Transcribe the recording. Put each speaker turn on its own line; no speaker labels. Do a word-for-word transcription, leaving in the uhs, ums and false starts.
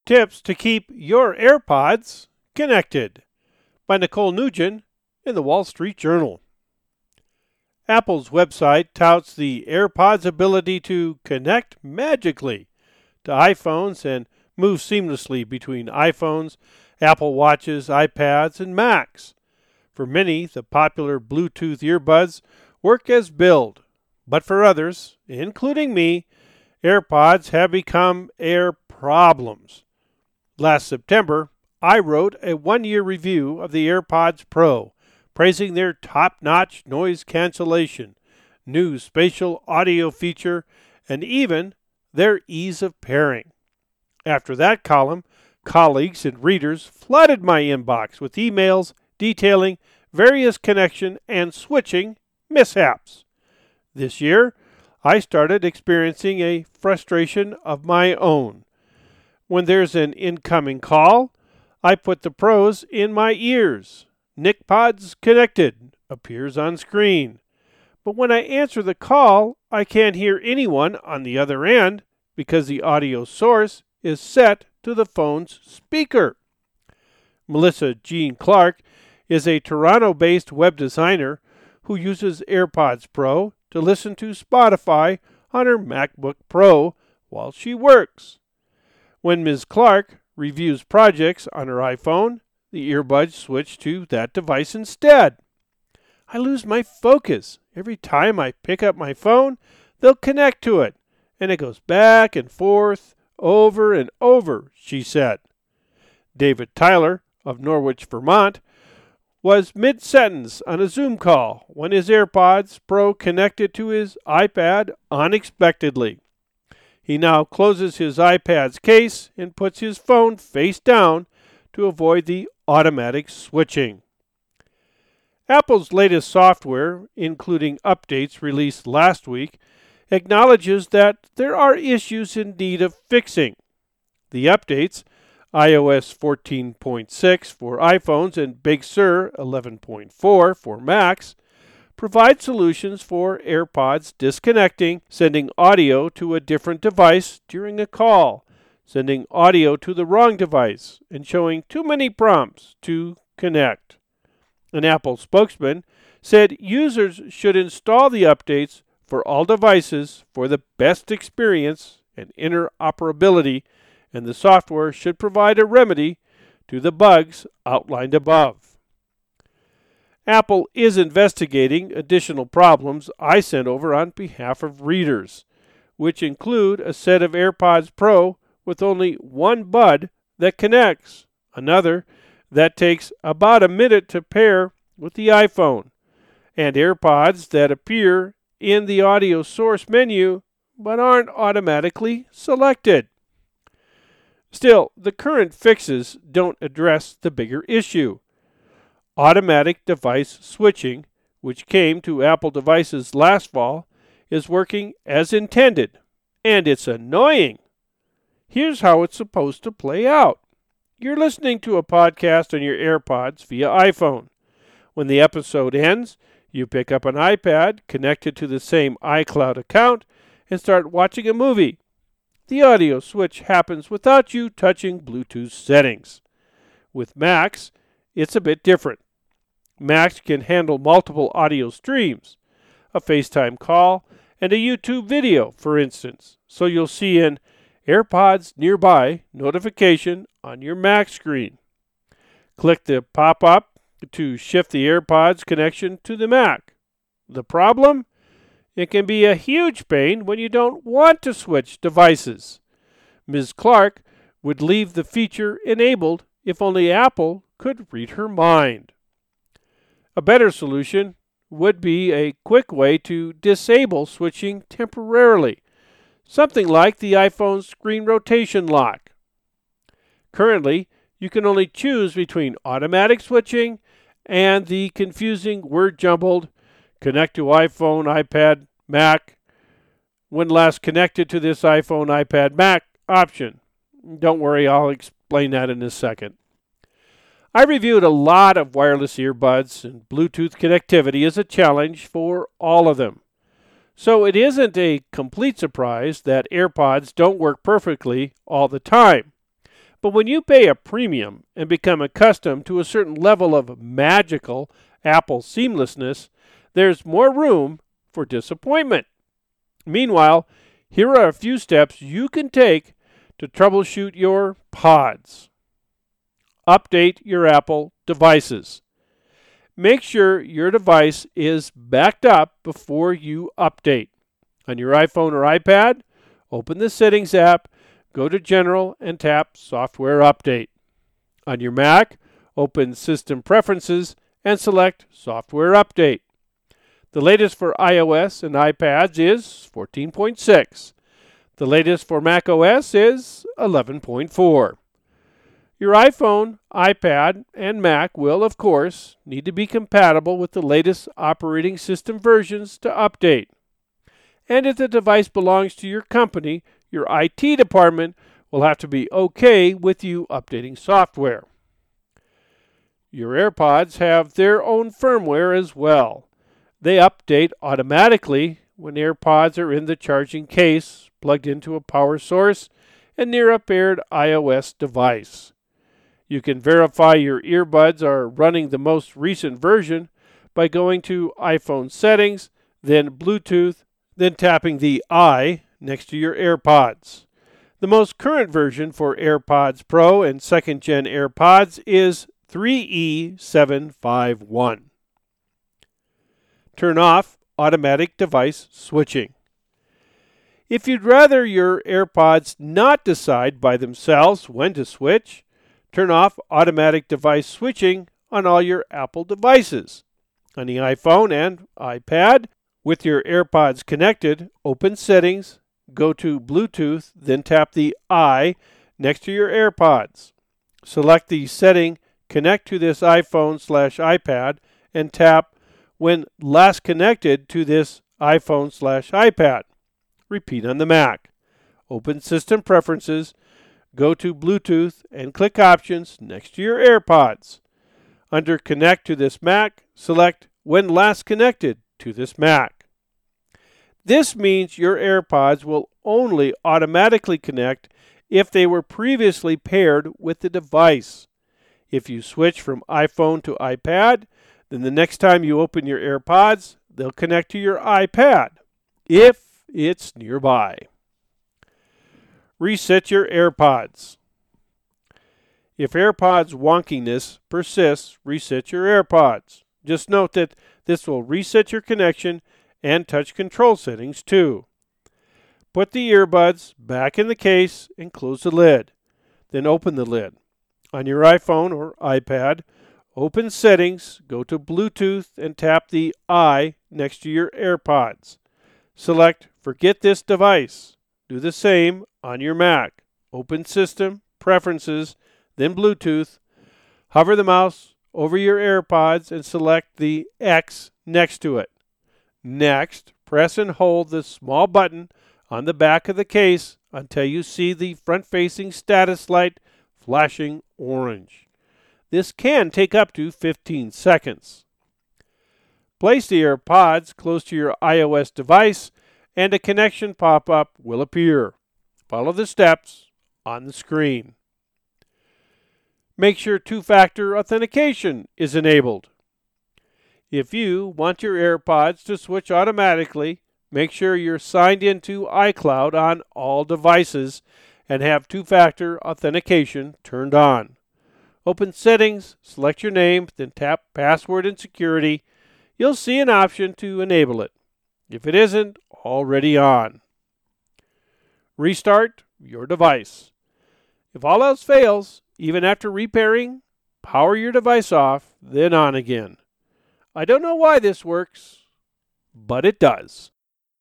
Tips to Keep Your AirPods Connected by Nicole Nugent in the Wall Street Journal. Apple's website touts the AirPods' ability to connect magically to iPhones and move seamlessly between iPhones, Apple Watches, iPads, and Macs. For many, the popular Bluetooth earbuds work as billed, but for others, including me, AirPods have become air problems. Last September, I wrote a one-year review of the AirPods Pro, praising their top-notch noise cancellation, new spatial audio feature, and even their ease of pairing. After that column, colleagues and readers flooded my inbox with emails detailing various connection and switching mishaps. This year, I started experiencing a frustration of my own. When there's an incoming call, I put the pros in my ears. NicPods connected appears on screen. But when I answer the call, I can't hear anyone on the other end because the audio source is set to the phone's speaker. Melissa Jean Clark is a Toronto-based web designer who uses AirPods Pro to listen to Spotify on her MacBook Pro while she works. When Miz Clark reviews projects on her iPhone, the earbuds switch to that device instead. I lose my focus. Every time I pick up my phone, they'll connect to it, and it goes back and forth, over and over, she said. David Tyler of Norwich, Vermont, was mid-sentence on a Zoom call when his AirPods Pro connected to his iPad unexpectedly. He now closes his iPad's case and puts his phone face down to avoid the automatic switching. Apple's latest software, including updates released last week, acknowledges that there are issues in need of fixing. The updates, i O S fourteen point six for iPhones and Big Sur eleven point four for Macs, provide solutions for AirPods disconnecting, sending audio to a different device during a call, sending audio to the wrong device, and showing too many prompts to connect. An Apple spokesman said users should install the updates for all devices for the best experience and interoperability, and the software should provide a remedy to the bugs outlined above. Apple is investigating additional problems I sent over on behalf of readers, which include a set of AirPods Pro with only one bud that connects, another that takes about a minute to pair with the iPhone, and AirPods that appear in the audio source menu but aren't automatically selected. Still, the current fixes don't address the bigger issue. Automatic device switching, which came to Apple devices last fall, is working as intended, and it's annoying. Here's how it's supposed to play out. You're listening to a podcast on your AirPods via iPhone. When the episode ends, you pick up an iPad connected to the same iCloud account and start watching a movie. The audio switch happens without you touching Bluetooth settings. With Macs, it's a bit different. Macs can handle multiple audio streams, a FaceTime call, and a YouTube video, for instance, so you'll see an AirPods Nearby notification on your Mac screen. Click the pop-up to shift the AirPods connection to the Mac. The problem? It can be a huge pain when you don't want to switch devices. Miz Clark would leave the feature enabled if only Apple could read her mind. A better solution would be a quick way to disable switching temporarily, something like the iPhone screen rotation lock. Currently, you can only choose between automatic switching and the confusing word-jumbled connect to iPhone, iPad, Mac, when last connected to this iPhone, iPad, Mac option. Don't worry, I'll explain that in a second. I reviewed a lot of wireless earbuds, and Bluetooth connectivity is a challenge for all of them. So it isn't a complete surprise that AirPods don't work perfectly all the time. But when you pay a premium and become accustomed to a certain level of magical Apple seamlessness, there's more room for disappointment. Meanwhile, here are a few steps you can take to troubleshoot your pods. Update your Apple devices. Make sure your device is backed up before you update. On your iPhone or iPad, open the Settings app, go to General, and tap Software Update. On your Mac, open System Preferences and select Software Update. The latest for iOS and iPads is fourteen point six. The latest for macOS is eleven point four. Your iPhone, iPad, and Mac will, of course, need to be compatible with the latest operating system versions to update. And if the device belongs to your company, your I T department will have to be okay with you updating software. Your AirPods have their own firmware as well. They update automatically when AirPods are in the charging case, plugged into a power source, and near a paired iOS device. You can verify your earbuds are running the most recent version by going to iPhone Settings, then Bluetooth, then tapping the I next to your AirPods. The most current version for AirPods Pro and second gen AirPods is three E seven five one. Turn off automatic device switching. If you'd rather your AirPods not decide by themselves when to switch, turn off automatic device switching on all your Apple devices. On the iPhone and iPad, with your AirPods connected, open Settings, go to Bluetooth, then tap the I next to your AirPods. Select the setting Connect to this iPhone slash iPad and tap When last connected to this iPhone slash iPad. Repeat on the Mac. Open System Preferences, go to Bluetooth and click Options next to your AirPods. Under Connect to this Mac, select When last connected to this Mac. This means your AirPods will only automatically connect if they were previously paired with the device. If you switch from iPhone to iPad, then the next time you open your AirPods, they'll connect to your iPad, if it's nearby. Reset your AirPods. If AirPods wonkiness persists, reset your AirPods. Just note that this will reset your connection and touch control settings too. Put the earbuds back in the case and close the lid. Then open the lid. On your iPhone or iPad, open Settings, go to Bluetooth and tap the I next to your AirPods. Select Forget this device. Do the same on your Mac. Open System, Preferences, then Bluetooth. Hover the mouse over your AirPods and select the X next to it. Next, press and hold the small button on the back of the case until you see the front-facing status light flashing orange. This can take up to fifteen seconds. Place the AirPods close to your iOS device and a connection pop-up will appear. Follow the steps on the screen. Make sure two-factor authentication is enabled. If you want your AirPods to switch automatically, make sure you're signed into iCloud on all devices and have two-factor authentication turned on. Open Settings, select your name, then tap Password and Security. You'll see an option to enable it, if it isn't already on. Restart your device. If all else fails, even after repairing, power your device off, then on again. I don't know why this works, but it does.